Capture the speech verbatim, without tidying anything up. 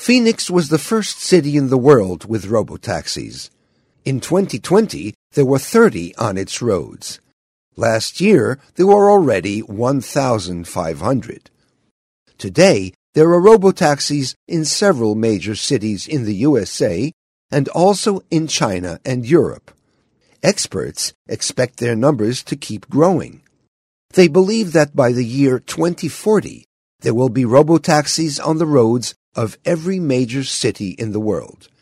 Phoenix was the first city in the world with robotaxis. In twenty twenty, there were thirty on its roads. Last year, there were already one thousand five hundred. Today, there are robotaxis in several major cities in the U S A and also in China and Europe. Experts expect their numbers to keep growing. They believe that by the year twenty forty, there will be robotaxis on the roads of every major city in the world.